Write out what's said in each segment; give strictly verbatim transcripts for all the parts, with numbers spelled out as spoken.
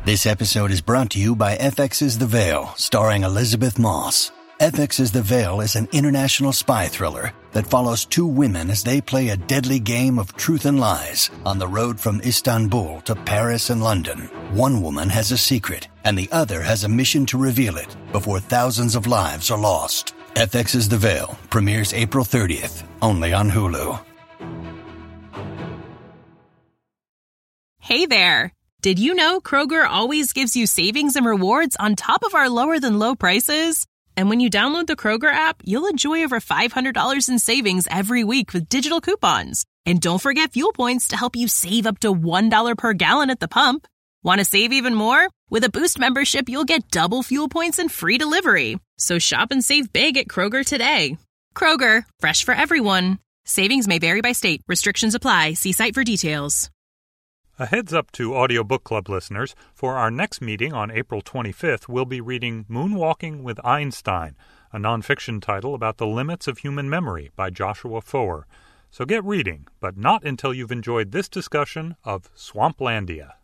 This episode is brought to you by F X's The Veil, starring Elizabeth Moss. F X's The Veil is an international spy thriller that follows two women as they play a deadly game of truth and lies on the road from Istanbul to Paris and London. One woman has a secret, and the other has a mission to reveal it before thousands of lives are lost. F X's The Veil premieres April thirtieth, only on Hulu. Hey there! Did you know Kroger always gives you savings and rewards on top of our lower-than-low prices? And when you download the Kroger app, you'll enjoy over five hundred dollars in savings every week with digital coupons. And don't forget fuel points to help you save up to one dollar per gallon at the pump. Want to save even more? With a Boost membership, you'll get double fuel points and free delivery. So shop and save big at Kroger today. Kroger, fresh for everyone. Savings may vary by state. Restrictions apply. See site for details. A heads up to Audio Book Club listeners, for our next meeting on April twenty-fifth, we'll be reading Moonwalking with Einstein, a nonfiction title about the limits of human memory by Joshua Foer. So get reading, but not until you've enjoyed this discussion of Swamplandia.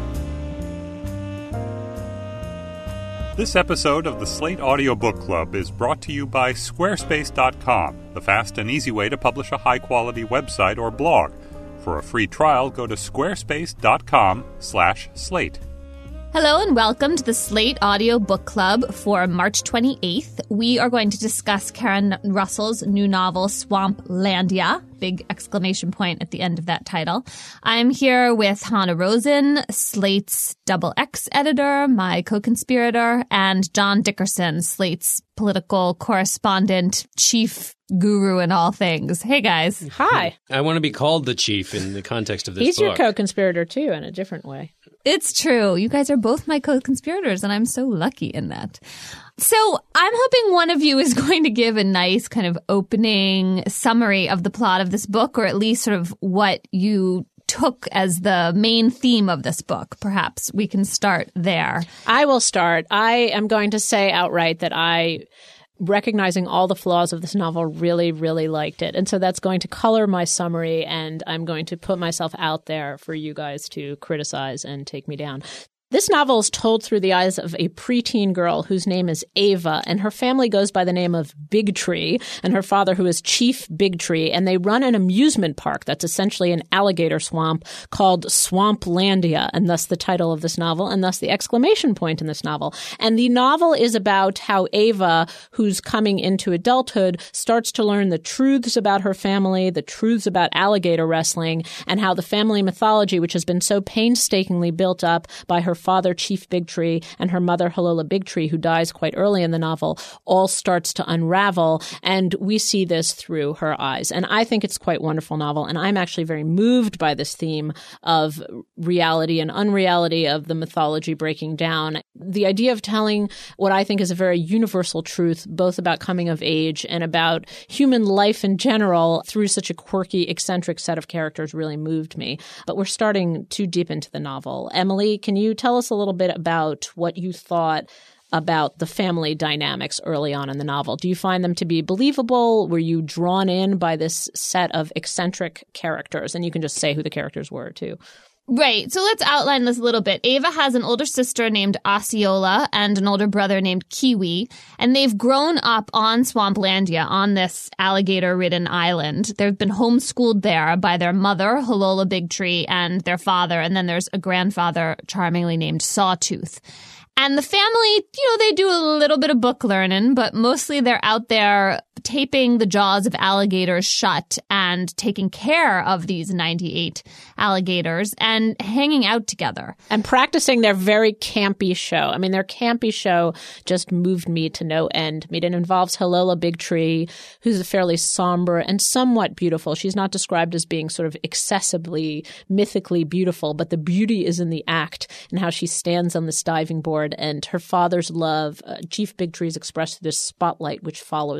This episode of the Slate Audio Book Club is brought to you by Squarespace dot com, the fast and easy way to publish a high-quality website or blog. For a free trial, go to squarespace.com slash slate. Hello and welcome to the Slate Audio Book Club for March twenty-eighth. We are going to discuss Karen Russell's new novel, Swamplandia. Big exclamation point at the end of that title. I'm here with Hannah Rosen, Slate's Double X editor, my co-conspirator, and John Dickerson, Slate's political correspondent, chief guru in all things. Hey, guys. Hi. I want to be called the chief in the context of this He's book. your co-conspirator, too, in a different way. It's true. You guys are both my co-conspirators, and I'm so lucky in that. So I'm hoping one of you is going to give a nice kind of opening summary of the plot of this book, or at least sort of what you took as the main theme of this book. Perhaps we can start there. I will start. I am going to say outright that I, recognizing all the flaws of this novel, really, really liked it. And so that's going to color my summary, and I'm going to put myself out there for you guys to criticize and take me down. This novel is told through the eyes of a preteen girl whose name is Ava, and her family goes by the name of Big Tree, and her father, who is Chief Big Tree, and they run an amusement park that's essentially an alligator swamp called Swamplandia, and thus the title of this novel, and thus the exclamation point in this novel. And the novel is about how Ava, who's coming into adulthood, starts to learn the truths about her family, the truths about alligator wrestling, and how the family mythology, which has been so painstakingly built up by her father, Chief Big Tree, and her mother, Halola Big Tree, who dies quite early in the novel, all starts to unravel. And we see this through her eyes. And I think it's quite a wonderful novel. And I'm actually very moved by this theme of reality and unreality, of the mythology breaking down. The idea of telling what I think is a very universal truth, both about coming of age and about human life in general, through such a quirky, eccentric set of characters really moved me. But we're starting too deep into the novel. Emily, can you tell Tell us a little bit about what you thought about the family dynamics early on in the novel. Do you find them to be believable? Were you drawn in by this set of eccentric characters? And you can just say who the characters were, too. Right. So let's outline this a little bit. Ava has an older sister named Osceola and an older brother named Kiwi, and they've grown up on Swamplandia, on this alligator-ridden island. They've been homeschooled there by their mother, Halola Big Tree, and their father, and then there's a grandfather charmingly named Sawtooth. And the family, you know, they do a little bit of book learning, but mostly they're out there taping the jaws of alligators shut and taking care of these ninety-eight alligators and hanging out together. And practicing their very campy show. I mean, their campy show just moved me to no end. I mean, it involves Halola Big Tree, who's fairly somber and somewhat beautiful. She's not described as being sort of excessively, mythically beautiful, but the beauty is in the act and how she stands on this diving board, and her father's love, uh, Chief Big Tree, is expressed through this spotlight which follows her.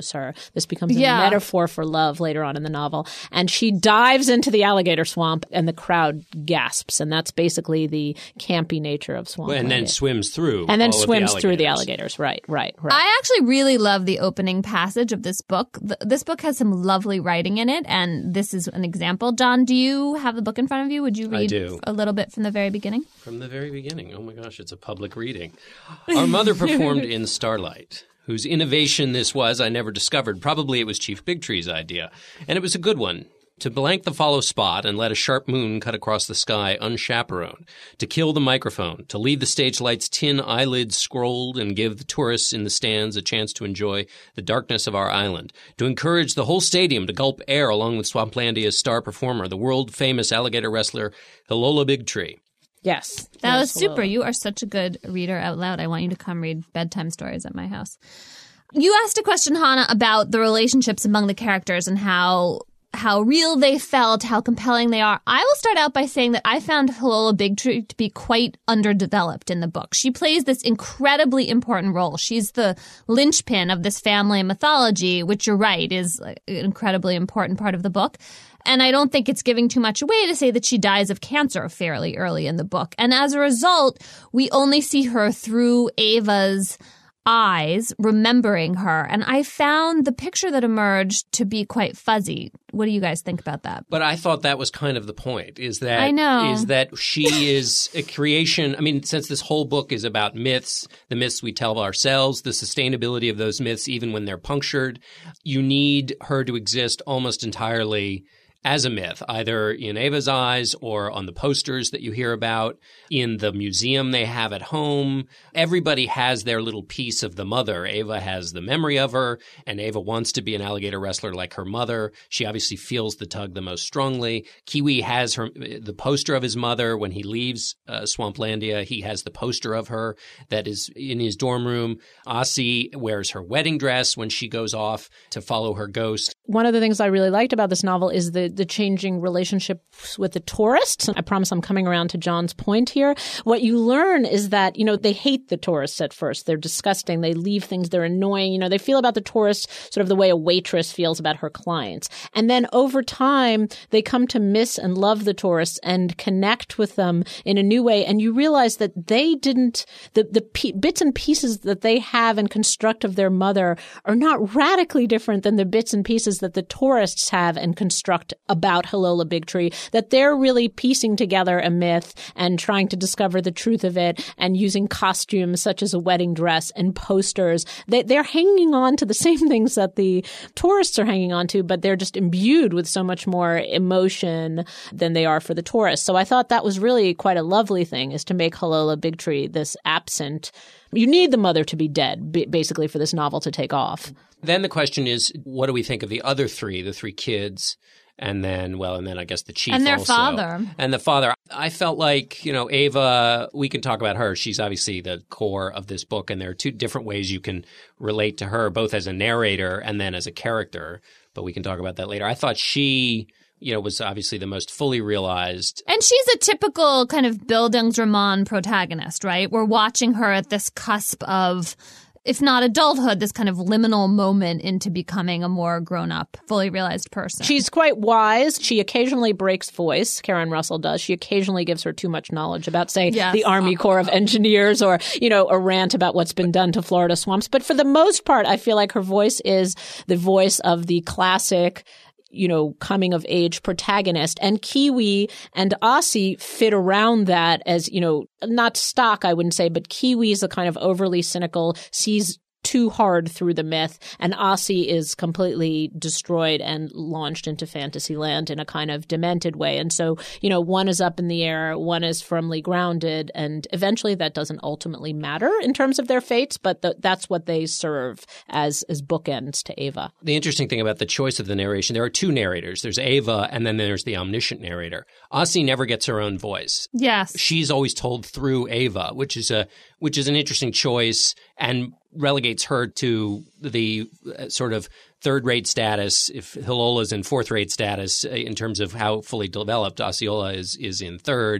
This becomes a Yeah. metaphor for love later on in the novel. And she dives into the alligator swamp and the crowd gasps. And that's basically the campy nature of swamp. And then swims through. And then all of the swims through the alligators. alligators. Right, right, right. I actually really love the opening passage of this book. Th- this book has some lovely writing in it, and this is an example. John, do you have the book in front of you? Would you I read do. a little bit from the very beginning? From the very beginning. Oh my gosh, it's a public reading. Our mother performed in Starlight, whose innovation this was I never discovered. Probably it was Chief Bigtree's idea. And it was a good one. To blank the follow spot and let a sharp moon cut across the sky unchaperoned. To kill the microphone. To leave the stage light's tin eyelids scrolled and give the tourists in the stands a chance to enjoy the darkness of our island. To encourage the whole stadium to gulp air along with Swamplandia's star performer, the world-famous alligator wrestler Hilola Bigtree. Yes. That yes, was super. hello. You are such a good reader out loud. I want you to come read bedtime stories at my house. You asked a question, Hannah, about the relationships among the characters and how how real they felt, how compelling they are. I will start out by saying that I found Hilola Bigtree to be quite underdeveloped in the book. She plays this incredibly important role. She's the linchpin of this family mythology, which you're right, is an incredibly important part of the book. And I don't think it's giving too much away to say that she dies of cancer fairly early in the book. And as a result, we only see her through Ava's eyes, remembering her. And I found the picture that emerged to be quite fuzzy. What do you guys think about that? But I thought that was kind of the point, is that I know. is that she is a creation. I mean, since this whole book is about myths, the myths we tell ourselves, the sustainability of those myths, even when they're punctured, you need her to exist almost entirely as a myth, either in Ava's eyes or on the posters that you hear about, in the museum they have at home. Everybody has their little piece of the mother. Ava has the memory of her, and Ava wants to be an alligator wrestler like her mother. She obviously feels the tug the most strongly. Kiwi has her the poster of his mother. When he leaves uh, Swamplandia, he has the poster of her that is in his dorm room. Aussie wears her wedding dress when she goes off to follow her ghost. One of the things I really liked about this novel is the the changing relationships with the tourists. I promise I'm coming around to John's point here. What you learn is that, you know, they hate the tourists at first. They're disgusting. They leave things. They're annoying. You know, they feel about the tourists sort of the way a waitress feels about her clients. And then over time, they come to miss and love the tourists and connect with them in a new way. And you realize that they didn't, the, the p- bits and pieces that they have and construct of their mother are not radically different than the bits and pieces that the tourists have and construct about Hilola Bigtree, that they're really piecing together a myth and trying to discover the truth of it and using costumes such as a wedding dress and posters. They, they're hanging on to the same things that the tourists are hanging on to, but they're just imbued with so much more emotion than they are for the tourists. So I thought that was really quite a lovely thing, is to make Hilola Bigtree this absent. You need the mother to be dead, basically, for this novel to take off. Then the question is, what do we think of the other three, the three kids? And then, well, and then I guess the chief And their also. father. And the father. I felt like, you know, Ava, we can talk about her. She's obviously the core of this book, and there are two different ways you can relate to her, both as a narrator and then as a character. But we can talk about that later. I thought she, you know, was obviously the most fully realized. And she's a typical kind of Bildungsroman protagonist, right? We're watching her at this cusp of, if not adulthood, this kind of liminal moment into becoming a more grown-up, fully realized person. She's quite wise. She occasionally breaks voice. Karen Russell does. She occasionally gives her too much knowledge about, say, yes. the Army Corps of Engineers, or, you know, a rant about what's been done to Florida swamps. But for the most part, I feel like her voice is the voice of the classic, you know, coming of age protagonist. And Kiwi and Aussie fit around that as, you know, not stock, I wouldn't say, but Kiwi is a kind of overly cynical, sees too hard through the myth, and Aussie is completely destroyed and launched into fantasy land in a kind of demented way. And so, you know, one is up in the air, one is firmly grounded, and eventually that doesn't ultimately matter in terms of their fates, but the, that's what they serve as, as bookends to Ava. The interesting thing about the choice of the narration, there are two narrators. There's Ava, and then there's the omniscient narrator. Aussie never gets her own voice. Yes. She's always told through Ava, which is a which is an interesting choice and relegates her to the uh, sort of third-rate status. If Hilola's in fourth-rate status uh, in terms of how fully developed, Osceola is is in third.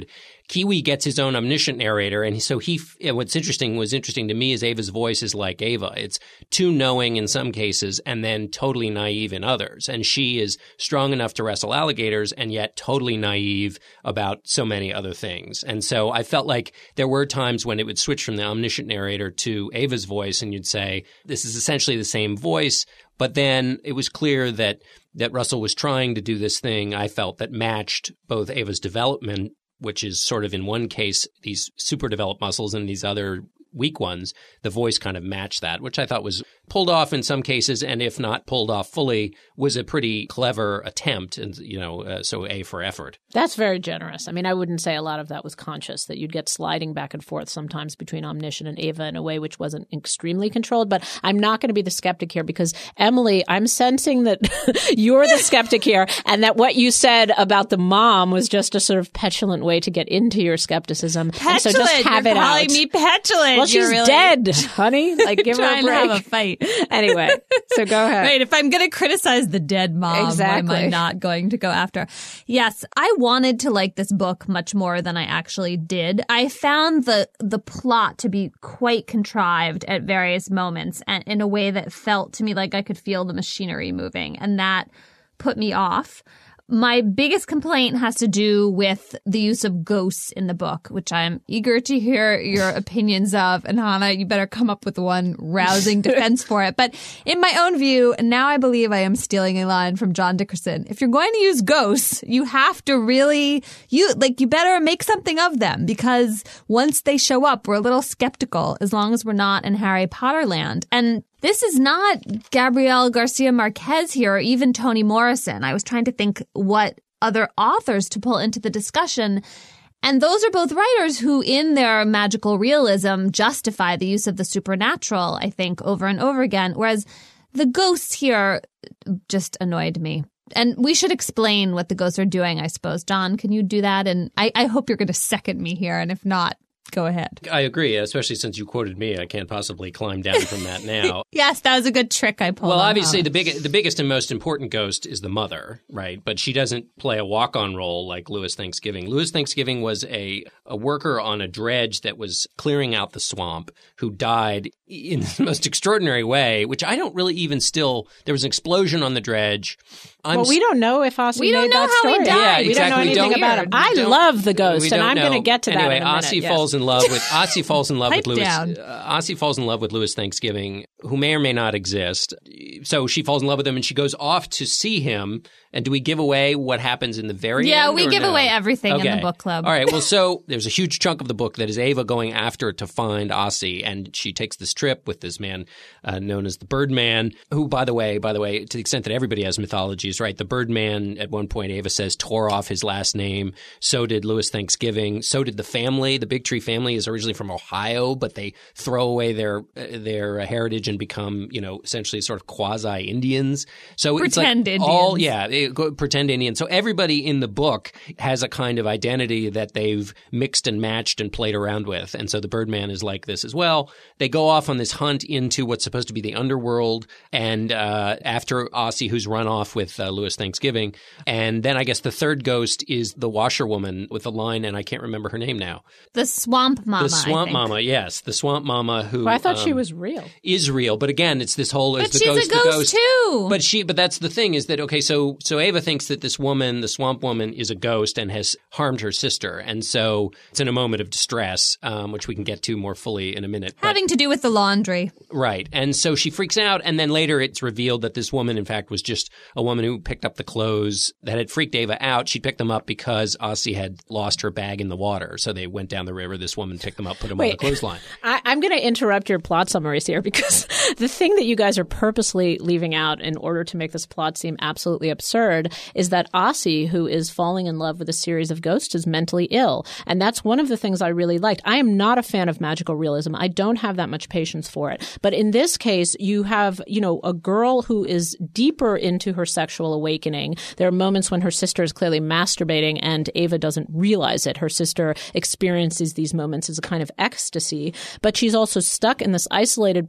Kiwi gets his own omniscient narrator, and so he. What's interesting was interesting to me is Ava's voice is like Ava. It's too knowing in some cases, and then totally naive in others. And she is strong enough to wrestle alligators, and yet totally naive about so many other things. And so I felt like there were times when it would switch from the omniscient narrator to Ava's voice, and you'd say this is essentially the same voice. But then it was clear that that Russell was trying to do this thing, I felt, that matched both Ava's development, which is sort of in one case these super developed muscles and these other weak ones. The voice kind of matched that, which I thought was pulled off in some cases, and if not pulled off fully, was a pretty clever attempt. And, you know, uh, so A for effort. That's very generous. I mean, I wouldn't say a lot of that was conscious, that you'd get sliding back and forth sometimes between Omniscient and Ava in a way which wasn't extremely controlled. But I'm not going to be the skeptic here because, Emily, I'm sensing that you're the skeptic here and that what you said about the mom was just a sort of petulant way to get into your skepticism. Petulant? And so just have You're it calling out. me petulant. Well, she's You're really dead, honey. Like, give her a trying break. to have a fight. Anyway, so go ahead. Right, if I'm going to criticize the dead mom, Exactly. why am I not going to go after? Yes, I wanted to like this book much more than I actually did. I found the the plot to be quite contrived at various moments and in a way that felt to me like I could feel the machinery moving, and that put me off. My biggest complaint has to do with the use of ghosts in the book, which I'm eager to hear your opinions of. And Hannah, you better come up with one rousing defense for it. But in my own view, now I believe I am stealing a line from John Dickerson. If you're going to use ghosts, you have to really, you like, you better make something of them, because once they show up, we're a little skeptical as long as we're not in Harry Potter land. And this is not Gabriel Garcia Marquez here, or even Toni Morrison. I was trying to think what other authors to pull into the discussion. And those are both writers who, in their magical realism, justify the use of the supernatural, I think, over and over again. Whereas the ghosts here just annoyed me. And we should explain what the ghosts are doing, I suppose. John, can you do that? And I, I hope you're going to second me here. And if not, go ahead. I agree, especially since you quoted me. I can't possibly climb down from that now. Yes, that was a good trick I pulled. Well, on obviously, her. the big, the biggest and most important ghost is the mother, right? But she doesn't play a walk-on role like Lewis Thanksgiving. Lewis Thanksgiving was a, a worker on a dredge that was clearing out the swamp who died in the most extraordinary way, which I don't really even still – there was an explosion on the dredge. I'm well, we don't know if Ossie We made don't know that how he story. died. Yeah, We exactly. don't know We anything don't- about him. we I don't- love the ghost, We and don't I'm going to know. get to that anyway, in a minute. Ossie Yes. falls in love with Ossie falls in love Pipe with Lewis. down. Uh, Ossie falls in love with Lewis Thanksgiving, who may or may not exist. So she falls in love with him, and she goes off to see him. And do we give away what happens in the very Yeah, end? we or give no? away everything in Okay. the book club. All right. Well, so there's a huge chunk of the book that is Ava going after to find Ossie, and she takes this trip with this man uh, known as the Birdman, who, by the way, by the way, to the extent that everybody has mythologies, right? The Birdman, at one point, Ava says, tore off his last name. So did Lewis Thanksgiving. So did the family. The Bigtree family is originally from Ohio, but they throw away their their heritage and become, you know, essentially sort of quasi Indians. So Pretend it's like all Indians. yeah, it, go, pretend Indian. So everybody in the book has a kind of identity that they've mixed and matched and played around with. And so the Birdman is like this as well. They go off on this hunt into what's supposed to be the underworld, and uh, after Ossie, who's run off with uh, Lewis Thanksgiving. And then I guess the third ghost is the washerwoman with the line, and I can't remember her name now. The Swamp Mama. The Swamp I think. Mama, yes. The Swamp Mama who Well, I thought um, she was real. is real. But again, it's this whole But is the she's ghost, a ghost, the ghost too. But she but that's the thing is that okay, so so Ava thinks that this woman, the Swamp Woman, is a ghost and has harmed her sister. And so it's in a moment of distress, um, which we can get to more fully in a minute. But- Having to do with the laundry. Right. And so she freaks out, and then later it's revealed that this woman, in fact, was just a woman who picked up the clothes that had freaked Ava out. She picked them up because Ossie had lost her bag in the water. So they went down the river. This woman picked them up, put them on Wait. the clothesline. I, I'm going to interrupt your plot summaries here because the thing that you guys are purposely leaving out in order to make this plot seem absolutely absurd is that Ossie, who is falling in love with a series of ghosts, is mentally ill. And that's one of the things I really liked. I am not a fan of magical realism. I don't have that much patience for it. But in this case, you have, you know, a girl who is deeper into her sexual awakening. There are moments when her sister is clearly masturbating and Ava doesn't realize it. Her sister experiences these moments as a kind of ecstasy, but she's also stuck in this isolated place where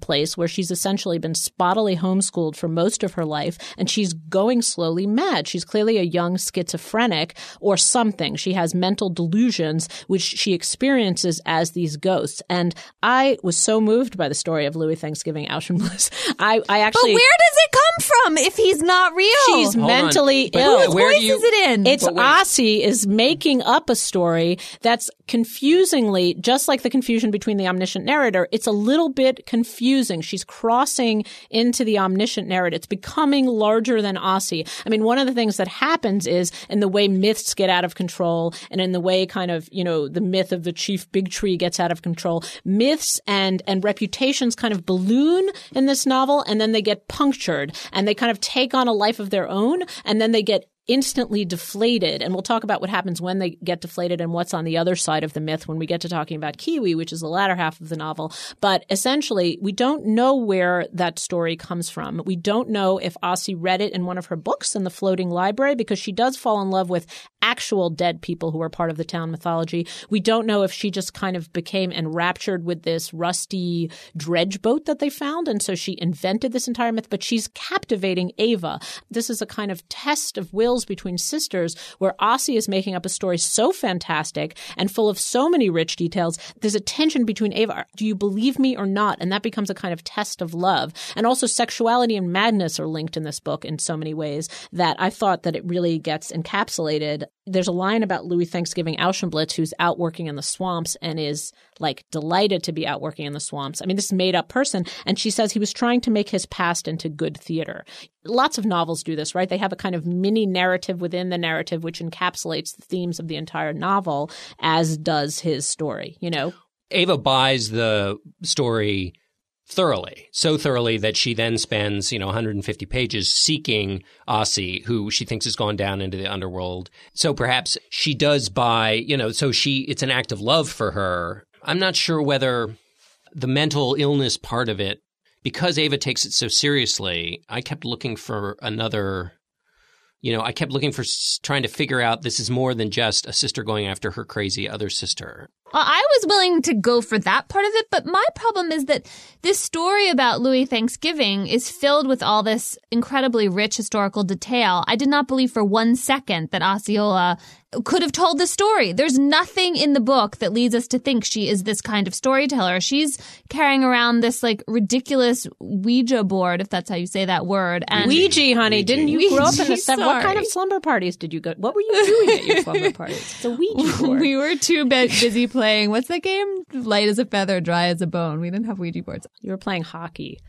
she's essentially been spottily homeschooled for most of her life, and she's going slowly mad. She's clearly a young schizophrenic or something. She has mental delusions, which she experiences as these ghosts. And I was so moved by the story of Louis Thanksgiving Auchenbliss. I, I actually. But where does it come from if he's not real? She's Hold mentally on. But ill. Whose where voice do you- is it in? It's But wait. Ossie is making up a story that's confusingly, just like the confusion between the omniscient narrator, it's a little bit confusing. She's crossing into the omniscient narrator. It's becoming larger than Ossie. I mean, one of the things that happens is in the way myths get out of control and in the way kind of, you know, the myth of the chief big tree gets out of control, myths and, and reputations kind of balloon in this novel, and then they get punctured and they kind of take on a life of their own, and then they get instantly deflated. And we'll talk about what happens when they get deflated and what's on the other side of the myth when we get to talking about Kiwi, which is the latter half of the novel. But essentially, we don't know where that story comes from. We don't know if Ossie read it in one of her books in the floating library, because she does fall in love with actual dead people who are part of the town mythology. We don't know if she just kind of became enraptured with this rusty dredge boat that they found, and so she invented this entire myth. But she's captivating Ava. This is a kind of test of wills between sisters where Ossie is making up a story so fantastic and full of so many rich details. There's a tension between Ava. Do you believe me or not? And that becomes a kind of test of love. And also sexuality and madness are linked in this book in so many ways that I thought that it really gets encapsulated. There's a line about Louis Thanksgiving Auchenbliss, who's out working in the swamps and is like delighted to be out working in the swamps. I mean, this made up person. And she says he was trying to make his past into good theater. Lots of novels do this, right? They have a kind of mini narrative within the narrative, which encapsulates the themes of the entire novel, as does his story, you know? Ava buys the story thoroughly, so thoroughly that she then spends, you know, one hundred fifty pages seeking Ossie, who she thinks has gone down into the underworld. So perhaps she does buy, you know, so she, it's an act of love for her. I'm not sure whether the mental illness part of it, because Ava takes it so seriously, I kept looking for another, you know, I kept looking for, trying to figure out this is more than just a sister going after her crazy other sister. Well, I was willing to go for that part of it, but my problem is that this story about Louis Thanksgiving is filled with all this incredibly rich historical detail. I did not believe for one second that Osceola could have told the story. There's nothing in the book that leads us to think she is this kind of storyteller. She's carrying around this like ridiculous Ouija board, if that's how you say that word. And Ouija, honey. Ouija. Didn't you grow up in the Ouija, seven? What kind sorry. of slumber parties did you go? What were you doing at your slumber parties? It's a Ouija board. we were too bu- busy playing, what's that game? Light as a feather, dry as a bone. We didn't have Ouija boards. You were playing hockey.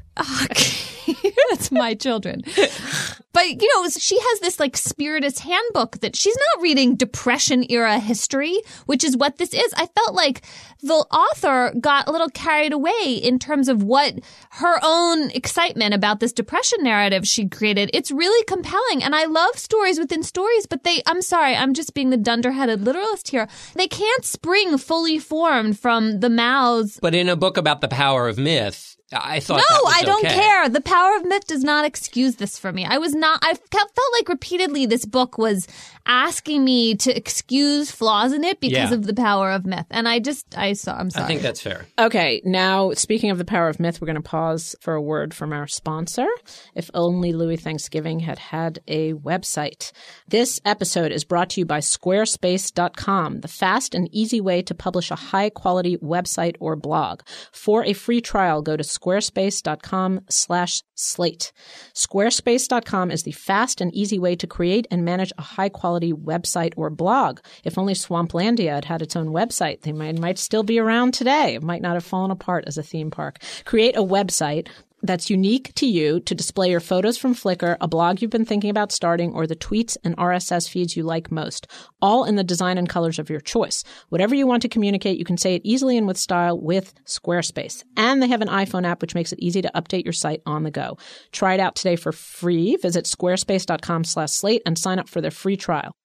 Okay. That's my children. But, you know, she has this like spiritist handbook that she's not reading Depression era history, which is what this is. I felt like the author got a little carried away in terms of what her own excitement about this Depression narrative she created. It's really compelling. And I love stories within stories, but they, I'm sorry, I'm just being the dunderheaded literalist here. They can't spring fully formed from the mouths. But in a book about the power of myth, I thought No, that was I don't okay. care. The power of myth does not excuse this for me. I was not, I felt like repeatedly this book was asking me to excuse flaws in it because Yeah. of the power of myth. And I just, I saw, I'm sorry. I think that's fair. Okay, now speaking of the power of myth, we're going to pause for a word from our sponsor. If only Louis Thanksgiving had had a website. This episode is brought to you by squarespace dot com, the fast and easy way to publish a high-quality website or blog. For a free trial, go to squarespace dot com slash slate. Squarespace dot com is the fast and easy way to create and manage a high-quality website or blog. If only Swamplandia had had its own website, they might, might still be around today. It might not have fallen apart as a theme park. Create a website that's unique to you to display your photos from Flickr, a blog you've been thinking about starting, or the tweets and R S S feeds you like most, all in the design and colors of your choice. Whatever you want to communicate, you can say it easily and with style with Squarespace. And they have an iPhone app which makes it easy to update your site on the go. Try it out today for free. Visit squarespace dot com slash slate and sign up for their free trial.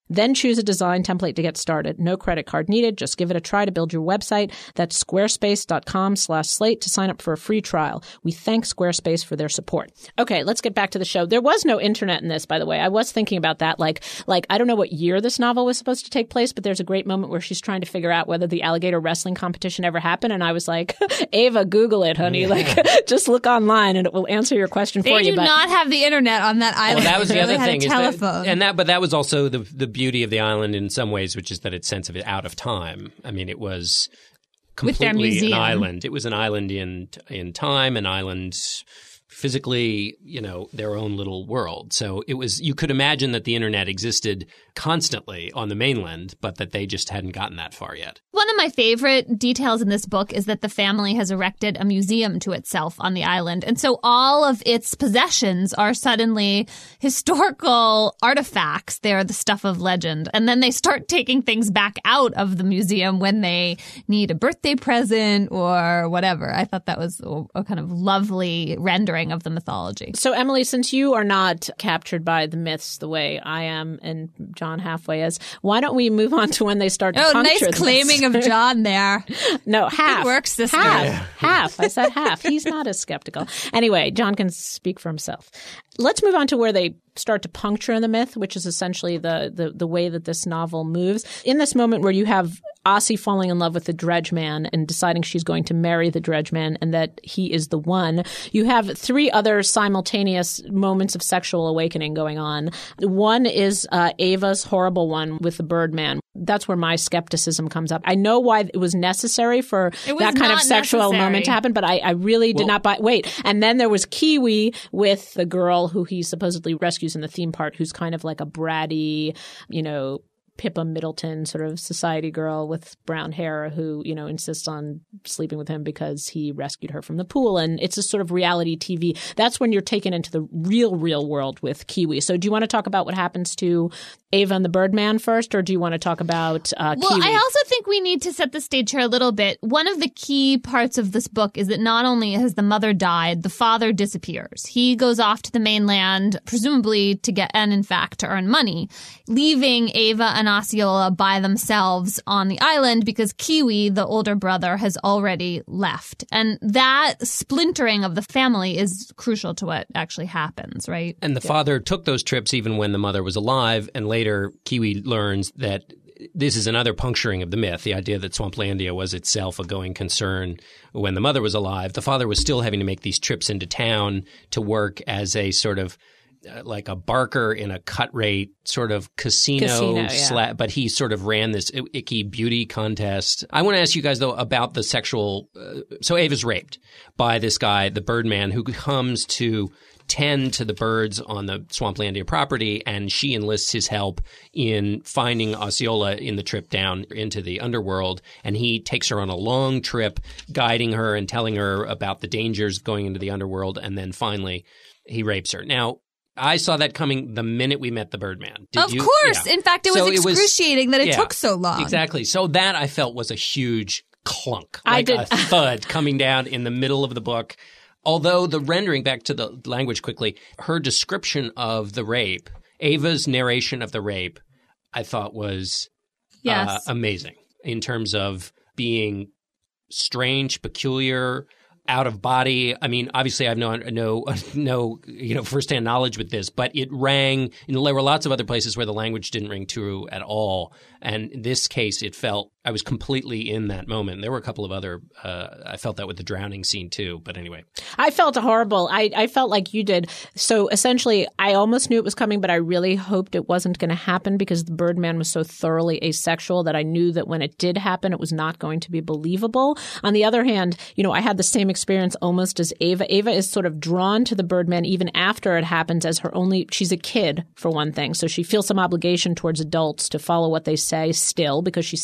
Then choose a design template to get started. No credit card needed. Just give it a try to build your website. That's squarespace.com slash slate to sign up for a free trial. We thank Squarespace for their support. Okay, let's get back to the show. There was no internet in this, by the way. I was thinking about that. Like, like I don't know what year this novel was supposed to take place, but there's a great moment where she's trying to figure out whether the alligator wrestling competition ever happened. And I was like, Ava, Google it, honey. Yeah. Like, just look online and it will answer your question they for you. They do but- not have the internet on that island. Well, that was the other had thing. A is telephone. that, and that, but that was also the the beauty of the island in some ways, which is that its sense of it out of time. I mean, it was completely an island. It was an island in in time, an island physically, you know, their own little world. So it was, you could imagine that the internet existed constantly on the mainland, but that they just hadn't gotten that far yet. One of my favorite details in this book is that the family has erected a museum to itself on the island. And so all of its possessions are suddenly historical artifacts. They're the stuff of legend. And then they start taking things back out of the museum when they need a birthday present or whatever. I thought that was a kind of lovely rendering of the mythology. So, Emily, since you are not captured by the myths the way I am and John halfway is, why don't we move on to when they start to oh, puncture nice claiming this. of John there. No, half. Good work, sister. Half. Yeah. Half. I said half. He's not as skeptical. Anyway, John can speak for himself. Let's move on to where they start to puncture the myth, which is essentially the, the, the way that this novel moves. In this moment where you have Ossie falling in love with the Dredge Man and deciding she's going to marry the Dredge Man and that he is the one, you have three other simultaneous moments of sexual awakening going on. One is uh, Ava's horrible one with the Birdman. That's where my skepticism comes up. I know why it was necessary for was that kind of sexual necessary. moment to happen, but I, I really did well, not buy – wait. And then there was Kiwi with the girl who he supposedly rescues in the theme part, who's kind of like a bratty, you know, Pippa Middleton sort of society girl with brown hair who, you know, insists on sleeping with him because he rescued her from the pool. And it's a sort of reality T V. That's when you're taken into the real, real world with Kiwi. So do you want to talk about what happens to Ava and the Birdman first, or do you want to talk about uh, well, Kiwi? Well, I also think we need to set the stage here a little bit. One of the key parts of this book is that not only has the mother died, the father disappears. He goes off to the mainland, presumably to get, and in fact, to earn money, leaving Ava and Osceola by themselves on the island because Kiwi, the older brother, has already left. And that splintering of the family is crucial to what actually happens, right? And the yeah. father took those trips even when the mother was alive, and later Kiwi learns that this is another puncturing of the myth, the idea that Swamplandia was itself a going concern when the mother was alive. The father was still having to make these trips into town to work as a sort of Uh, like a barker in a cut rate sort of casino, casino yeah. sla- but he sort of ran this icky beauty contest. I want to ask you guys, though, about the sexual uh, – so Ava's raped by this guy, the Birdman, who comes to tend to the birds on the Swamplandia property, and she enlists his help in finding Osceola in the trip down into the underworld, and he takes her on a long trip, guiding her and telling her about the dangers of going into the underworld, and then finally he rapes her. Now, I saw that coming the minute we met the Birdman. Did of you? course. Yeah. In fact, it so was excruciating it was, that it yeah, took so long. Exactly. So that I felt was a huge clunk, I like did. a thud coming down in the middle of the book. Although the rendering, back to the language quickly, her description of the rape, Ava's narration of the rape, I thought was yes. uh, amazing in terms of being strange, peculiar, out of body. I mean, obviously, I have no no no you know firsthand knowledge with this, but it rang. You know, there were lots of other places where the language didn't ring true at all, and in this case, it felt I was completely in that moment. There were a couple of other. Uh, I felt that with the drowning scene too. But anyway, I felt horrible. I I felt like you did. So essentially, I almost knew it was coming, but I really hoped it wasn't going to happen because the Birdman was so thoroughly asexual that I knew that when it did happen, it was not going to be believable. On the other hand, you know, I had the same experience almost as Ava. Ava is sort of drawn to the Birdman even after it happens as her only – she's a kid for one thing. So she feels some obligation towards adults to follow what they say still because she's still a kid.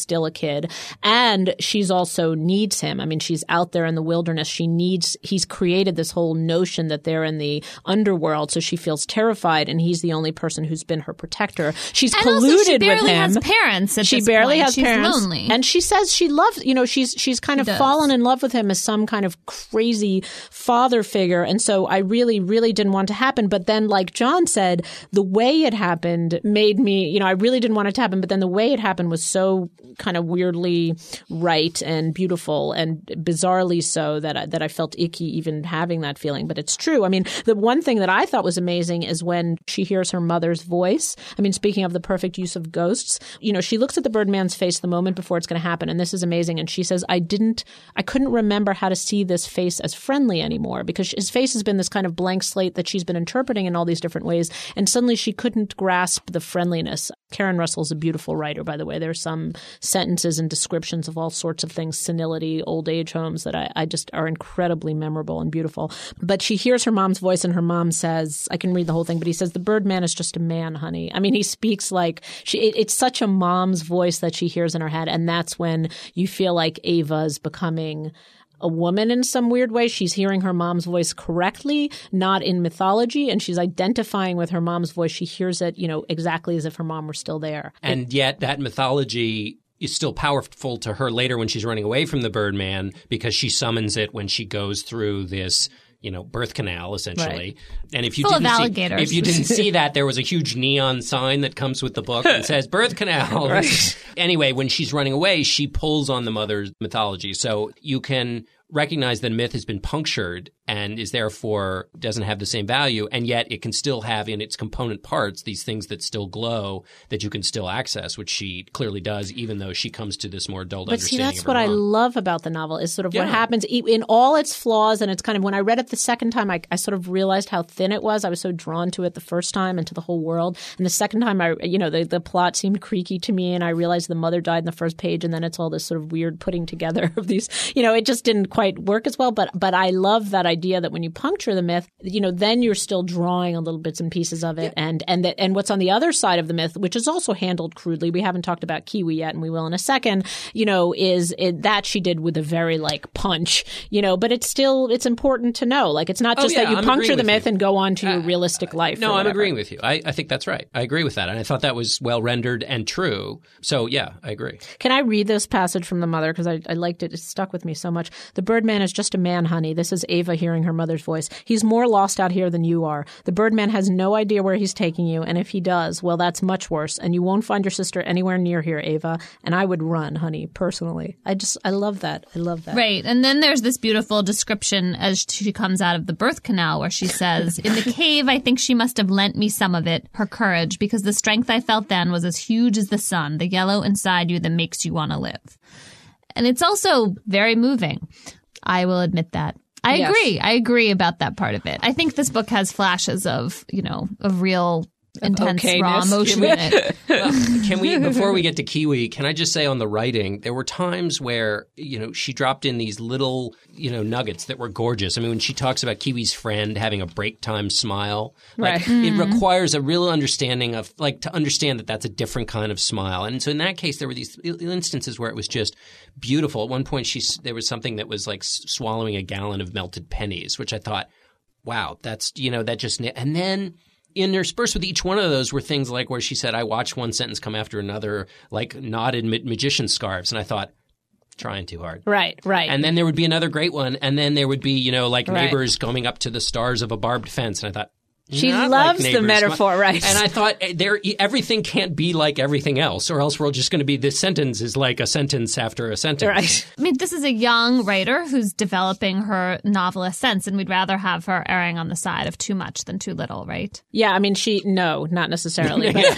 kid. And she's also needs him. I mean, she's out there in the wilderness. She needs, he's created this whole notion that they're in the underworld. So she feels terrified and he's the only person who's been her protector. She's and colluded also she barely with him. Has parents at she this barely point. has She's parents. lonely. And she says she loves, you know, she's, she's kind She of does. fallen in love with him as some kind of crazy father figure. And so I really, really didn't want it to happen. But then, like John said, the way it happened made me, you know, I really didn't want it to happen. But then the way it happened was so kind of weirdly right and beautiful and bizarrely so that I, that I felt icky even having that feeling. But it's true. I mean, the one thing that I thought was amazing is when she hears her mother's voice. I mean, speaking of the perfect use of ghosts, you know, she looks at the Birdman's face the moment before it's going to happen. And this is amazing. And she says, I didn't, I couldn't remember how to see this face as friendly anymore because his face has been this kind of blank slate that she's been interpreting in all these different ways. And suddenly she couldn't grasp the friendliness. Karen Russell's a beautiful writer, by the way. There's some sentences and descriptions of all sorts of things, senility, old age homes that I, I just are incredibly memorable and beautiful. But she hears her mom's voice and her mom says, I can read the whole thing, but he says, the Birdman is just a man, honey. I mean, he speaks like she, it, it's such a mom's voice that she hears in her head. And that's when you feel like Ava's becoming a woman in some weird way. She's hearing her mom's voice correctly, not in mythology, and she's identifying with her mom's voice. She hears it, you know, exactly as if her mom were still there. And yet that mythology is still powerful to her later when she's running away from the Birdman because she summons it when she goes through this, you know, birth canal, essentially. Right. And if you Full of didn't alligators. see, if you didn't see that, there was a huge neon sign that comes with the book that says birth canal. Right. Anyway, when she's running away, she pulls on the mother's mythology. So you can recognize that myth has been punctured and is therefore doesn't have the same value, and yet it can still have in its component parts these things that still glow that you can still access, which she clearly does, even though she comes to this more dulled But see, understanding that's of her what I mom. love about the novel is sort of Yeah. what happens e- in all its flaws. And it's kind of when I read it the second time, I, I sort of realized how thin it was. I was so drawn to it the first time and to the whole world. And the second time, I, you know, the, the plot seemed creaky to me, and I realized the mother died in the first page, and then it's all this sort of weird putting together of these. You know, it just didn't quite work as well. But but I love that idea that when you puncture the myth, you know, then you're still drawing on little bits and pieces of it, and and that and what's on the other side of the myth, which is also handled crudely. We haven't talked about Kiwi yet, and we will in a second. You know, is it, that she did with a very like punch. You know, but it's still it's important to know. Like it's not Oh, just yeah, that you I'm puncture agreeing the with myth you. and go on to your Uh, realistic life. No, or I'm whatever. agreeing with you. I, I think that's right. I agree with that. And I thought that was well rendered and true. So, yeah, I agree. Can I read this passage from the mother? Because I, I liked it. It stuck with me so much. The Birdman is just a man, honey. This is Ava hearing her mother's voice. He's more lost out here than you are. The Birdman has no idea where he's taking you. And if he does, well, that's much worse. And you won't find your sister anywhere near here, Ava. And I would run, honey, personally. I just, I love that. I love that. Right. And then there's this beautiful description as she comes out of the birth canal where she says, in the cave, I think she must have lent me some of it, her courage, because the strength I felt then was as huge as the sun, the yellow inside you that makes you want to live. And it's also very moving. I will admit that. I Yes. agree. I agree about that part of it. I think this book has flashes of, you know, of real intense raw okayness. emotion in it. Well, can we, before we get to Kiwi, can I just say on the writing, there were times where, you know, she dropped in these little, you know, nuggets that were gorgeous. I mean, when she talks about Kiwi's friend having a break time smile, like Right. it requires a real understanding of, like, to understand that that's a different kind of smile. And so in that case, there were these instances where it was just beautiful. At one point, she there was something that was like swallowing a gallon of melted pennies, which I thought, wow, that's, you know, that just, and then interspersed with each one of those were things like where she said, I watched one sentence come after another, like knotted ma- magician scarves. And I thought, trying too hard. Right, right. And then there would be another great one. And then there would be, you know, like Right. neighbors coming up to the stars of a barbed fence. And I thought, She not loves like the neighbors. metaphor, right. And I thought eh, there everything can't be like everything else, or else we're just going to be this sentence is like a sentence after a sentence. Right. I mean, this is a young writer who's developing her novelist sense, and we'd rather have her erring on the side of too much than too little, right? Yeah, I mean, she, no, not necessarily. But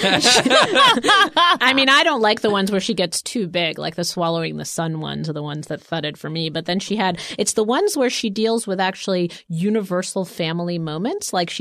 I mean, I don't like the ones where she gets too big, like the swallowing the sun ones are the ones that thudded for me. But then she had, it's the ones where she deals with actually universal family moments. Like she talks about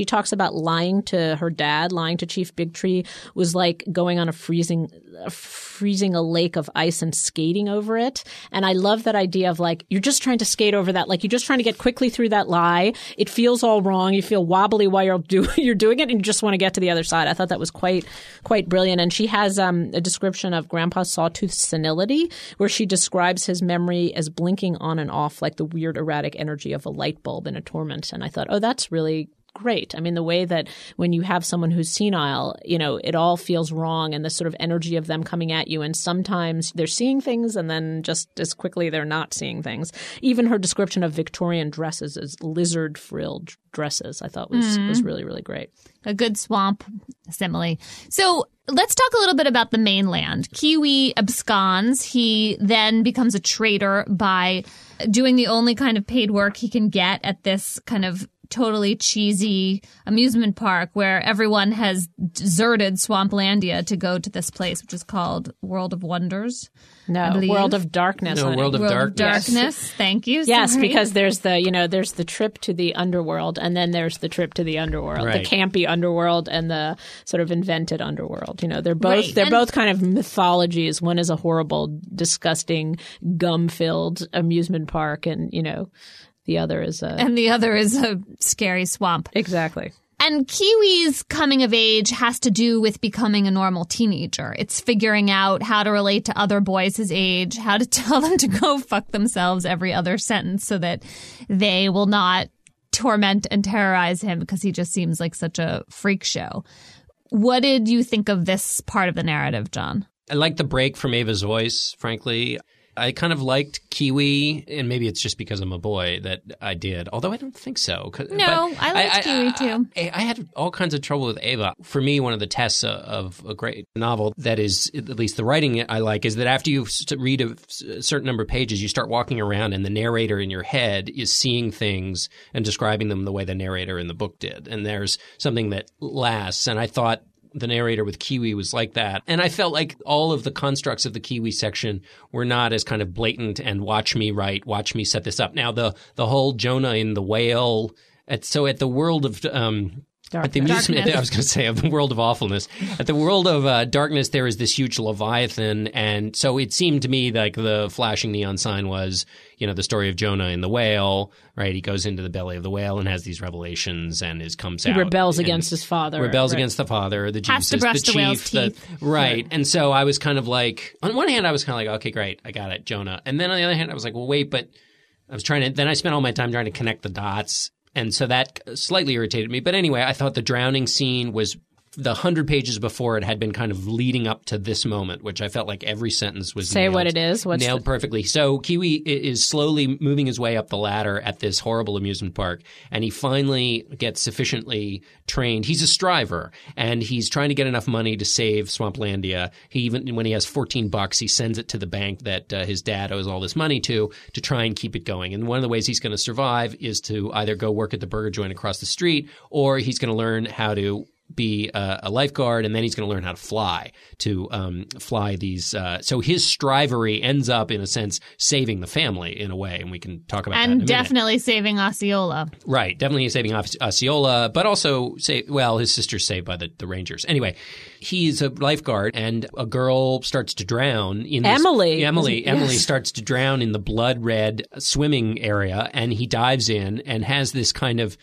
about lying to her dad, lying to Chief Big Tree, was like going on a freezing, uh, freezing a lake of ice and skating over it. And I love that idea of like, you're just trying to skate over that. Like, you're just trying to get quickly through that lie. It feels all wrong. You feel wobbly while you're, do- you're doing it, and you just want to get to the other side. I thought that was quite, quite brilliant. And she has um, a description of Grandpa Sawtooth's senility, where she describes his memory as blinking on and off like the weird erratic energy of a light bulb in a torment. And I thought, oh, that's really great. I mean, the way that when you have someone who's senile, you know, it all feels wrong, and the sort of energy of them coming at you. And sometimes they're seeing things, and then just as quickly they're not seeing things. Even her description of Victorian dresses as lizard frilled dresses, I thought was, mm-hmm. was really, really great. A good swamp simile. So let's talk a little bit about the mainland. Kiwi absconds. He then becomes a traitor by doing the only kind of paid work he can get at this kind of totally cheesy amusement park where everyone has deserted Swamplandia to go to this place, which is called World of Wonders. No, World of Darkness. No, honey. World of World Darkness. Of Darkness. Thank you. Yes, Sorry. because there's the, you know, there's the trip to the underworld, and then there's the trip to the underworld, right. the campy underworld and the sort of invented underworld. You know, they're both right. they're and- both kind of mythologies. One is a horrible, disgusting, gum-filled amusement park, and you know, the other is a and the other is a scary swamp. Exactly. And Kiwi's coming of age has to do with becoming a normal teenager. It's figuring out how to relate to other boys his age, how to tell them to go fuck themselves every other sentence so that they will not torment and terrorize him because he just seems like such a freak show. What did you think of this part of the narrative, John? I like the break from Ava's voice, frankly. I kind of liked Kiwi, and maybe it's just because I'm a boy that I did, although I don't think so. No, I liked I, Kiwi, I, too. I, I had all kinds of trouble with Ava. For me, one of the tests of a great novel that is, at least the writing I like, is that after you read a certain number of pages, you start walking around, and the narrator in your head is seeing things and describing them the way the narrator in the book did. And there's something that lasts, and I thought the narrator with Kiwi was like that. And I felt like all of the constructs of the Kiwi section were not as kind of blatant and watch me write, watch me set this up. Now, the the whole Jonah in the whale, at, so at the world of um, At the amusement, I was going to say, of the world of awfulness. At the world of uh, darkness, there is this huge Leviathan. And so it seemed to me like the flashing neon sign was, you know, the story of Jonah and the whale, right? He goes into the belly of the whale and has these revelations and is comes he out. He rebels against his father. Rebels right. against the father, the Has Jesus, to brush the, the whale's chief. The, teeth. right. Right. And so I was kind of like, on one hand, I was kind of like, okay, great. I got it, Jonah. And then on the other hand, I was like, well, wait, but I was trying to – then I spent all my time trying to connect the dots. And so that slightly irritated me. But anyway, I thought the drowning scene was the hundred pages before it had been kind of leading up to this moment, which I felt like every sentence was Say nailed, what it is. What's nailed the- perfectly. So Kiwi is slowly moving his way up the ladder at this horrible amusement park, and he finally gets sufficiently trained. He's a striver, and he's trying to get enough money to save Swamplandia. He even when he has fourteen bucks, he sends it to the bank that uh, his dad owes all this money to to try and keep it going. And one of the ways he's going to survive is to either go work at the burger joint across the street, or he's going to learn how to be a, a lifeguard, and then he's going to learn how to fly to um, fly these. Uh, so his strivery ends up, in a sense, saving the family in a way, and we can talk about that in a And minute. definitely saving Osceola. Right, definitely saving Os- Osceola, but also say, well, his sister's saved by the, the Rangers. Anyway, he's a lifeguard, and a girl starts to drown in this, Emily. Emily, Yes. Emily starts to drown in the blood red swimming area, and he dives in and has this kind of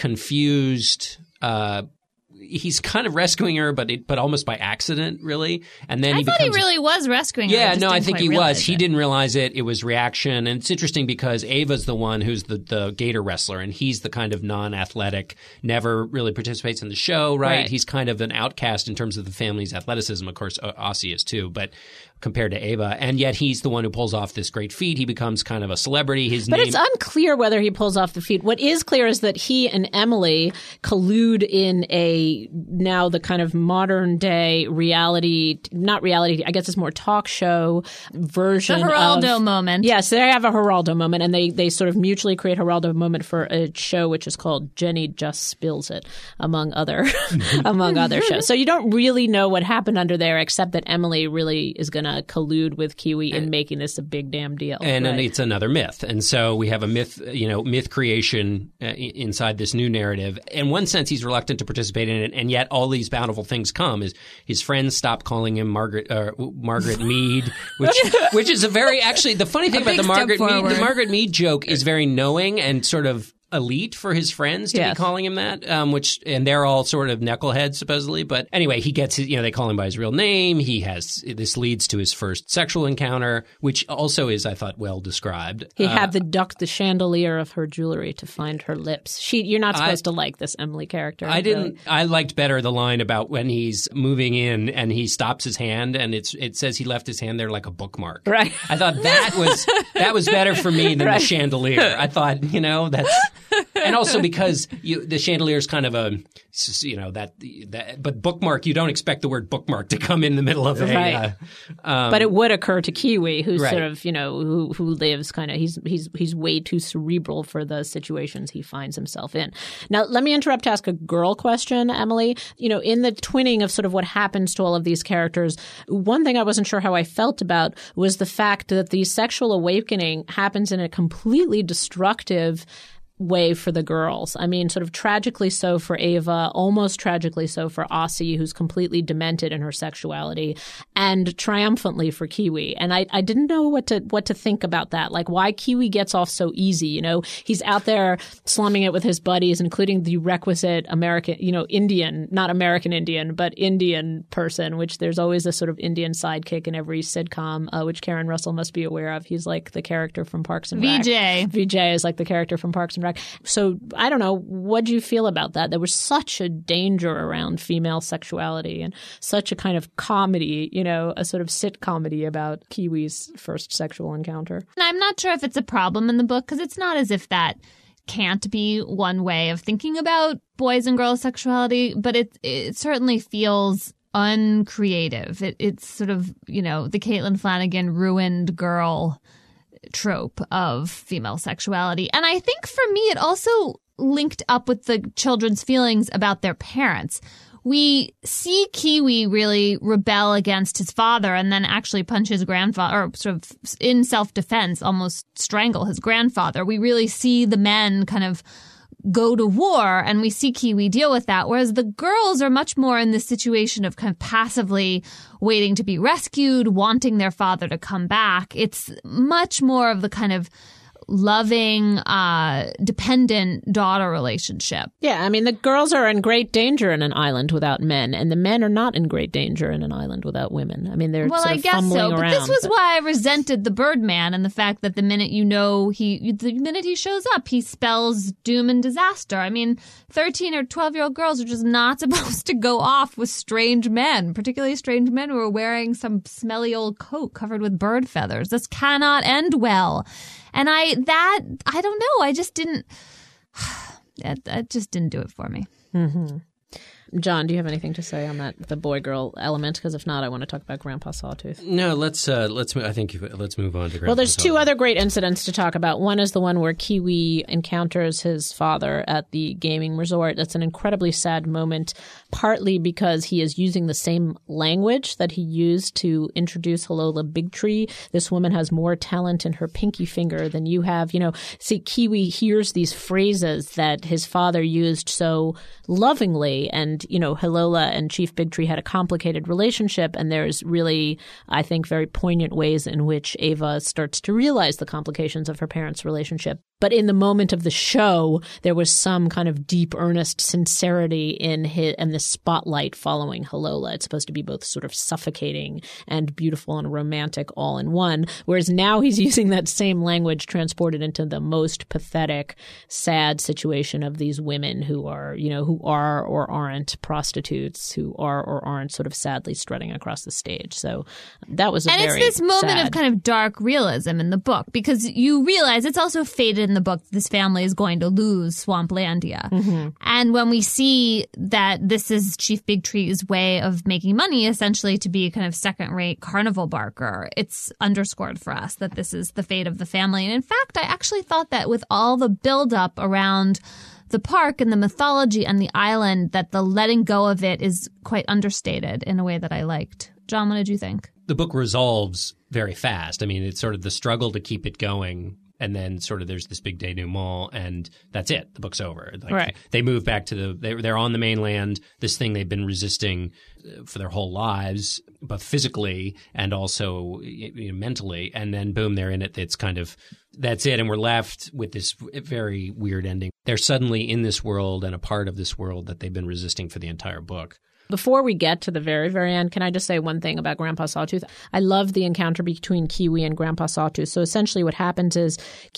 confused. Uh, He's kind of rescuing her, but it, but almost by accident, really. And then I he thought becomes, he really was rescuing her. Yeah, just no, I didn't think quite he was. realize He it. didn't realize it. It was reaction, and it's interesting because Ava's the one who's the, the gator wrestler, and he's the kind of non-athletic, never really participates in the show. Right? Right. He's kind of an outcast in terms of the family's athleticism. Of course, Ossie is too, but compared to Ava, and yet he's the one who pulls off this great feat. He becomes kind of a celebrity. His But name. it's unclear whether he pulls off the feat. What is clear is that he and Emily collude in a now the kind of modern day reality, not reality, I guess it's more talk show version The Geraldo of, moment. Yes, they have a Geraldo moment, and they, they sort of mutually create Geraldo moment for a show which is called Jenny Just Spills It, among other among other shows. So you don't really know what happened under there, except that Emily really is going to to collude with Kiwi in making this a big damn deal. And, right. and it's another myth. And so we have a myth, you know, myth creation uh, inside this new narrative. In one sense, he's reluctant to participate in it, and yet all these bountiful things come. Is his friends stop calling him Margaret uh, Margaret Mead, which which is a very actually the funny thing A about the big Margaret step Mead, forward. the Margaret Mead joke is very knowing and sort of elite for his friends to Yes. be calling him that, um, which and they're all sort of knuckleheads supposedly. But anyway, he gets his, you know, they call him by his real name. He has this leads to his first sexual encounter, which also is, I thought, well described. He Uh, had to duck the chandelier of her jewelry to find her lips. She, you're not supposed I- to like this Emily character. I didn't. really. I liked better the line about when he's moving in and he stops his hand and it's it says he left his hand there like a bookmark. Right. I thought that was that was better for me than Right. the chandelier. I thought, you know, that's and also because you, the chandelier is kind of a, you know, that, that but bookmark, you don't expect the word bookmark to come in the middle of a. Right. Uh, um, But it would occur to Kiwi, who's Right. sort of, you know, who who lives kind of he's he's he's way too cerebral for the situations he finds himself in. Now, let me interrupt to ask a girl question, Emily. You know, in the twinning of sort of what happens to all of these characters, one thing I wasn't sure how I felt about was the fact that the sexual awakening happens in a completely destructive way for the girls. I mean, sort of tragically so for Ava, almost tragically so for Aussie, who's completely demented in her sexuality, and triumphantly for Kiwi. And I, I didn't know what to what to think about that. Like, why Kiwi gets off so easy. You know, he's out there slumming it with his buddies, including the requisite American, you know, Indian, not American Indian, but Indian person, which there's always a sort of Indian sidekick in every sitcom, uh, which Karen Russell must be aware of. He's like the character from Parks and Rec. V J. V J is like the character from Parks and Rec. So I don't know. What do you feel about that? There was such a danger around female sexuality and such a kind of comedy, you know, a sort of sitcomedy about Kiwi's first sexual encounter. And I'm not sure if it's a problem in the book because it's not as if that can't be one way of thinking about boys and girls' sexuality, but it it certainly feels uncreative. It, it's sort of, you know, the Caitlin Flanagan ruined girl trope of female sexuality. And I think for me, it also linked up with the children's feelings about their parents. We see Kiwi really rebel against his father and then actually punch his grandfather, or sort of in self-defense, almost strangle his grandfather. We really see the men kind of go to war, and we see Kiwi deal with that, whereas the girls are much more in this situation of kind of passively waiting to be rescued, wanting their father to come back. It's much more of the kind of loving, uh, dependent daughter relationship. Yeah, I mean, the girls are in great danger in an island without men, and the men are not in great danger in an island without women. I mean, they're Well, sort I of guess fumbling so, but around. this was but- why I resented the Birdman and the fact that the minute you know he, the minute he shows up, he spells doom and disaster. I mean, thirteen or twelve year old girls are just not supposed to go off with strange men, particularly strange men who are wearing some smelly old coat covered with bird feathers. This cannot end well. And I, that, I don't know. I just didn't, that, that just didn't do it for me. Mm-hmm. John, do you have anything to say on that, the boy-girl element? Because if not, I want to talk about Grandpa Sawtooth. No, let's uh, let's. I think let's move on to. Grandpa Well, there's two Sawtooth. other great incidents to talk about. One is the one where Kiwi encounters his father at the gaming resort. That's an incredibly sad moment, partly because he is using the same language that he used to introduce Halola Bigtree. This woman has more talent in her pinky finger than you have. You know, see, Kiwi hears these phrases that his father used so lovingly, and you know, Halola and Chief Bigtree had a complicated relationship, and there's really, I think, very poignant ways in which Ava starts to realize the complications of her parents' relationship. But in the moment of the show, there was some kind of deep, earnest sincerity in his, and the spotlight following Halola. It's supposed to be both sort of suffocating and beautiful and romantic all in one. Whereas now he's using that same language transported into the most pathetic, sad situation of these women who are, you know, who are or aren't prostitutes, who are or aren't sort of sadly strutting across the stage. So that was a And very it's this moment sad. of kind of dark realism in the book, because you realize it's also fated in the book this family is going to lose Swamplandia. Mm-hmm. And when we see that this is Chief Bigtree's way of making money, essentially to be a kind of second-rate carnival barker, it's underscored for us that this is the fate of the family. And in fact, I actually thought that with all the buildup around the park and the mythology and the island, that the letting go of it is quite understated in a way that I liked. John, what did you think? The book resolves very fast. I mean, it's sort of the struggle to keep it going. And then sort of there's this big denouement, and that's it. The book's over. Like, right. They move back to the they, – they're on the mainland, this thing they've been resisting for their whole lives, both physically and also you know, mentally. And then, boom, they're in it. It's kind of – that's it. And we're left with this very weird ending. They're suddenly in this world and a part of this world that they've been resisting for the entire book. Before we get to the very, very end, can I just say one thing about Grandpa Sawtooth? I love the encounter between Kiwi and Grandpa Sawtooth. So essentially what happens is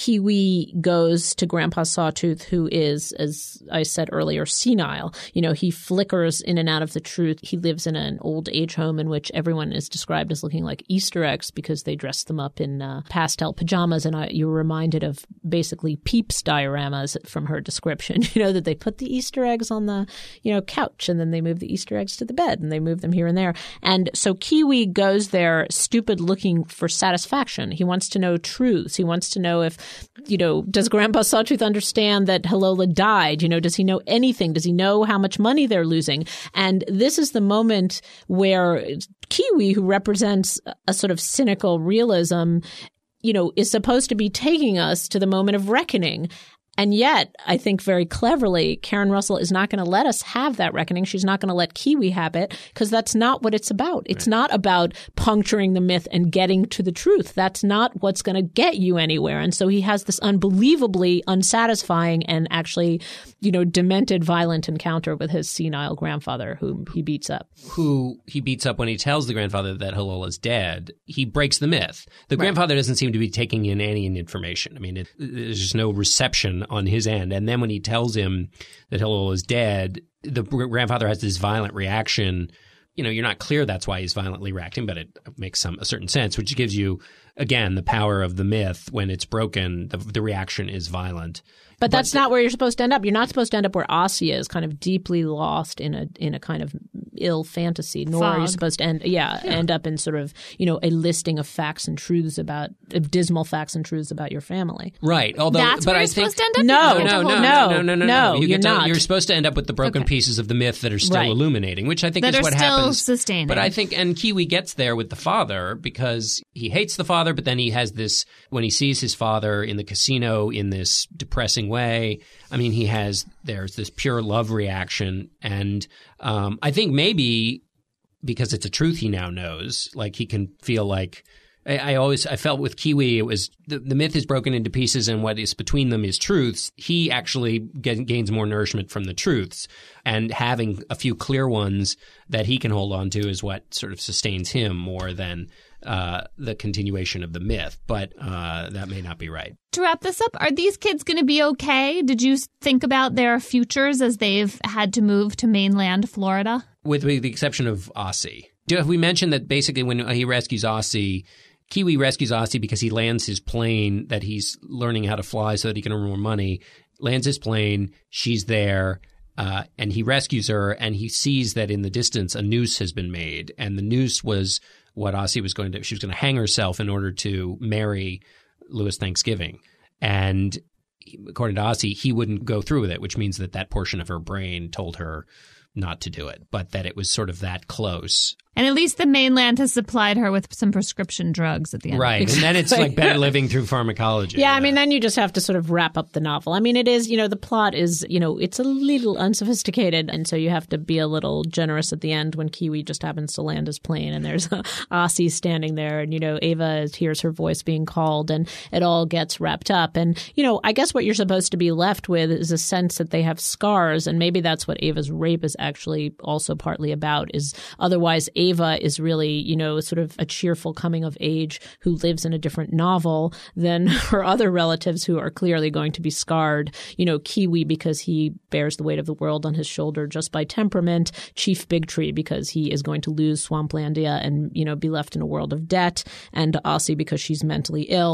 Kiwi goes to Grandpa Sawtooth, who is, as I said earlier, senile. You know, he flickers in and out of the truth. He lives in an old age home in which everyone is described as looking like Easter eggs because they dress them up in uh, pastel pajamas. And I, you were reminded of basically Peeps dioramas from her description, you know, that they put the Easter eggs on the, you know, couch and then they move the Easter eggs to the bed and they move them here and there. And so Kiwi goes there stupid looking for satisfaction. He wants to know truths. He wants to know if, you know, does Grandpa Sawtooth understand that Halola died? You know, does he know anything? Does he know how much money they're losing? And this is the moment where Kiwi, who represents a sort of cynical realism, you know, is supposed to be taking us to the moment of reckoning. And yet, I think very cleverly, Karen Russell is not going to let us have that reckoning. She's not going to let Kiwi have it because that's not what it's about. It's right. not about puncturing the myth and getting to the truth. That's not what's going to get you anywhere. And so he has this unbelievably unsatisfying and actually, you know, demented, violent encounter with his senile grandfather, whom he beats up. Who he beats up when he tells the grandfather that Halola's dead. He breaks the myth. The Right. grandfather doesn't seem to be taking in any information. I mean, it, there's just no reception on his end. And then when he tells him that Halola is dead, the grandfather has this violent reaction. You know, you're not clear that's why he's violently reacting, but it makes some a certain sense, which gives you, again, the power of the myth. When it's broken, the, the reaction is violent. But that's but, not where you're supposed to end up. You're not supposed to end up where Asya is kind of deeply lost in a in a kind of ill fantasy, nor Fog. are you supposed to end yeah, yeah end up in sort of, you know, a listing of facts and truths about dismal facts and truths about your family. Right. Although that's but where I you're think supposed to end up. No, no, no, no, no, no, no, no, no, You you're get to, not. You're supposed to end up with the broken Okay. pieces of the myth that are still Right. illuminating, which I think That is are what still happens. sustaining. But I think, and Kiwi gets there with the father because he hates the father, but then he has this, when he sees his father in the casino in this depressing way, I mean, he has, there's this pure love reaction. And um, I think maybe because it's a truth he now knows, like he can feel like, I, I always, I felt with Kiwi, it was, the, the myth is broken into pieces and what is between them is truths. He actually get, gains more nourishment from the truths. And having a few clear ones that he can hold on to is what sort of sustains him more than uh, the continuation of the myth. But uh, that may not be right. To wrap this up, are these kids going to be okay? Did you think about their futures as they've had to move to mainland Florida? With the exception of Aussie. Do have we mentioned that basically when he rescues Aussie, Kiwi rescues Aussie because he lands his plane that he's learning how to fly so that he can earn more money, lands his plane, she's there, uh, and he rescues her, and he sees that in the distance a noose has been made, and the noose was what Aussie was going to – she was going to hang herself in order to marry Louis Thanksgiving. And according to Aussie, he wouldn't go through with it, which means that that portion of her brain told her not to do it, but that it was sort of that close. And at least the mainland has supplied her with some prescription drugs at the end. Right. And then it's like better living through pharmacology. Yeah, I mean, then you just have to sort of wrap up the novel. I mean, it is, you know, the plot is, you know, it's a little unsophisticated. And so you have to be a little generous at the end when Kiwi just happens to land his plane and there's Aussie standing there and, you know, Ava hears her voice being called and it all gets wrapped up. And, you know, I guess what you're supposed to be left with is a sense that they have scars. And maybe that's what Ava's rape is actually also partly about, is otherwise Ava is really, you know, sort of a cheerful coming of age who lives in a different novel than her other relatives who are clearly going to be scarred. You know, Kiwi because he bears the weight of the world on his shoulder just by temperament. Chief Bigtree because he is going to lose Swamplandia and, you know, be left in a world of debt. And Aussie because she's mentally ill.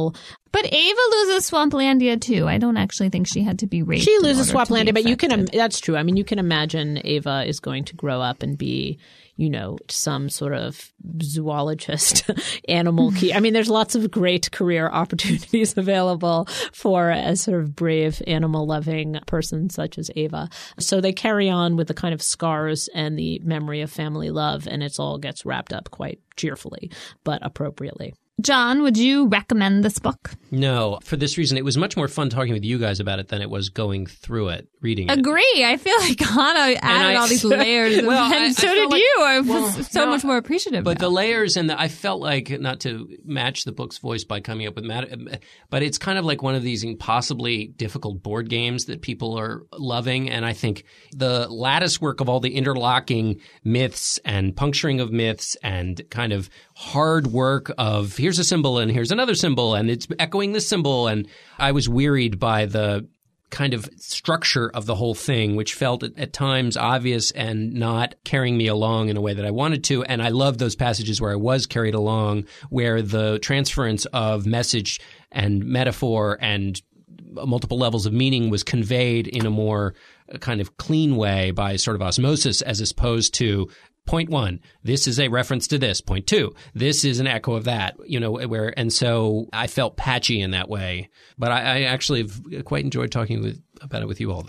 But Ava loses Swamplandia too. I don't actually think she had to be raped. She loses in order to Swamplandia, be but you can, affected. that's true. I mean, you can imagine Ava is going to grow up and be, you know, some sort of zoologist, animal key. I mean, there's lots of great career opportunities available for a sort of brave, animal-loving person such as Ava. So they carry on with the kind of scars and the memory of family love, and it all gets wrapped up quite cheerfully, but appropriately. John, would you recommend this book? No, for this reason, it was much more fun talking with you guys about it than it was going through it, reading it. Agree. I feel like Hannah added I, all these layers, of, well, and I, so I did like, you. I was well, so no, much more appreciative. But now. the layers and the, I felt like, not to match the book's voice by coming up with, mat- but it's kind of like one of these impossibly difficult board games that people are loving. And I think the lattice work of all the interlocking myths and puncturing of myths and kind of hard work of here's a symbol and here's another symbol and it's echoing this symbol. And I was wearied by the kind of structure of the whole thing, which felt at, at times obvious and not carrying me along in a way that I wanted to. And I loved those passages where I was carried along, where the transference of message and metaphor and multiple levels of meaning was conveyed in a more kind of clean way by sort of osmosis, as opposed to point one, this is a reference to this. Point two, this is an echo of that, you know, where, and so I felt patchy in that way. But I, I actually have quite enjoyed talking with, about it with you all.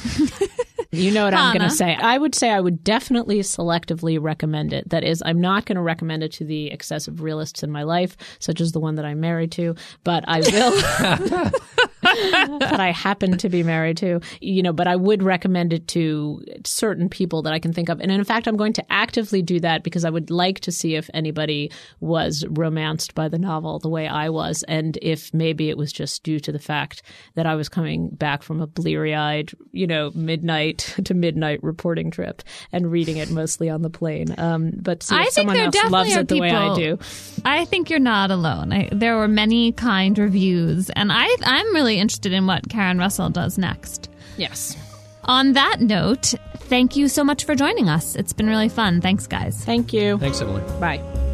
You know what I'm Hannah? going to say. I would say I would definitely selectively recommend it. That is, I'm not going to recommend it to the excessive realists in my life, such as the one that I'm married to, but I will. that I happen to be married to, you know, but I would recommend it to certain people that I can think of. And in fact, I'm going to actively do that because I would like to see if anybody was romanced by the novel the way I was. And if maybe it was just due to the fact that I was coming back from a bleary-eyed, you know, midnight to midnight reporting trip and reading it mostly on the plane. Um, but see if I think someone there else definitely loves are it the way I people- do. I think you're not alone. I, there were many kind reviews, and I, I'm really interested in what Karen Russell does next. Yes. On that note, thank you so much for joining us. It's been really fun. Thanks, guys. Thank you. Thanks, Emily. Bye.